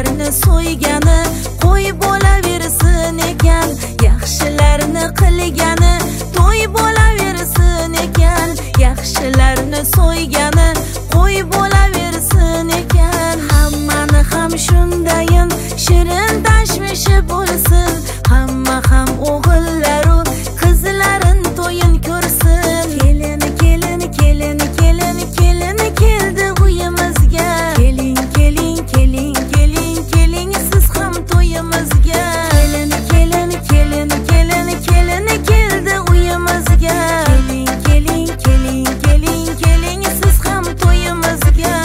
yaxshilarni so'ygani qo'y bo'laversin ekan, yaxshilarni qilgani to'y bo'laversin ekan, yaxshilarni so'ygani qo'y bo'laversin ekan. Hammani ham shundayin shirin tashvishi bo'lsin, hamma ham o'g'illaru qizlarin to'yin ko'rsin. Kelin kelin kelin kelin kelin keldi uyimizga, keling keling keling keling keling siz ham to'yimizga. Kelin kelin kelin kelin kelin keldi uyimizga, keling keling keling keling keling siz ham to'yimizga.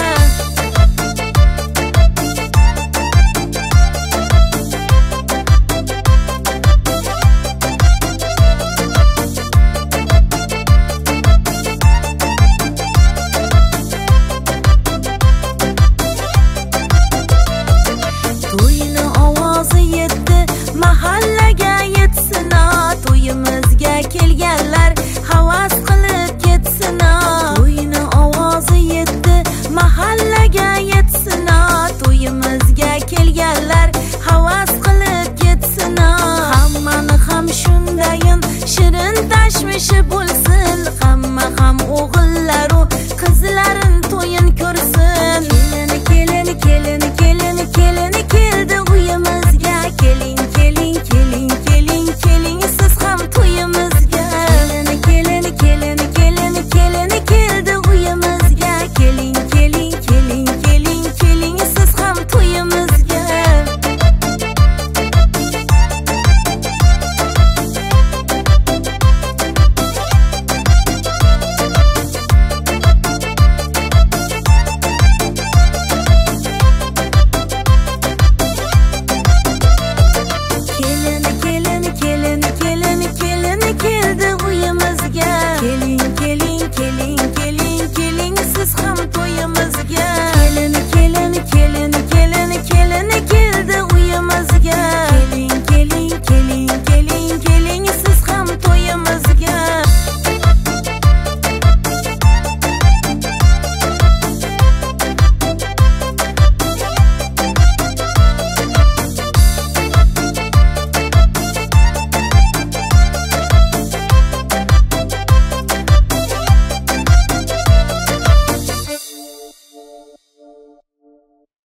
To'yni ovozi yetdi mahallaga yetsin, to'yimizga kelganlar havas qilib ketsin. To'yni ovozi yetdi mahallaga yetsin, to'yimizga kelganlar havas qilib ketsin. Hammani ham shundayin shirin tashvishi bo'lsin,